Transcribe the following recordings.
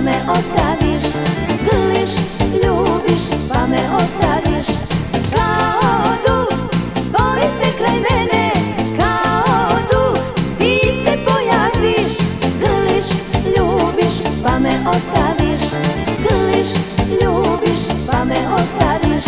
me ostaviš. Grliš, ljubiš, pa me ostaviš. Kao duh stvori se kraj mene, kao duh ti se pojaviš. Grliš, ljubiš, pa me ostaviš. Grliš, ljubiš, pa me ostaviš.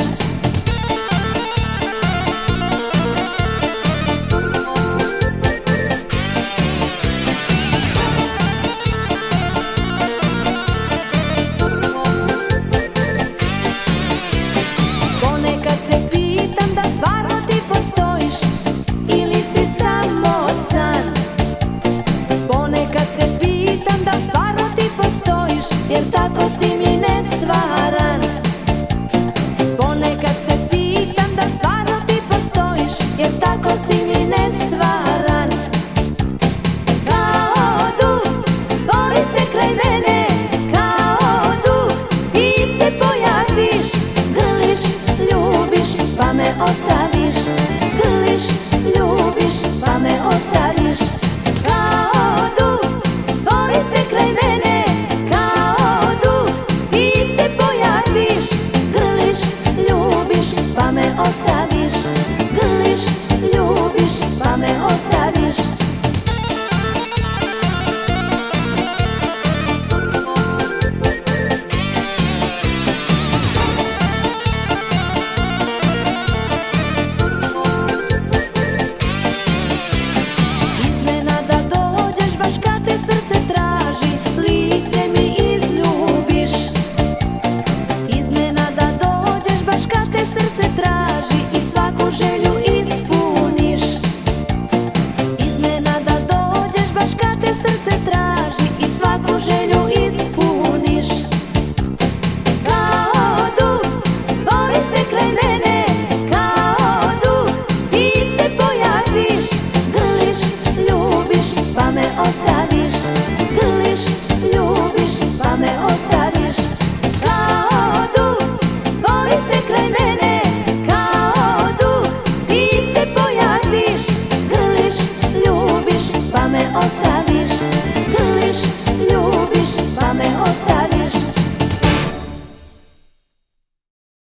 Ponekad se pitam da stvarno ti postojiš ili si samo san. Ponekad se pitam da stvarno ti postojiš, jer tako si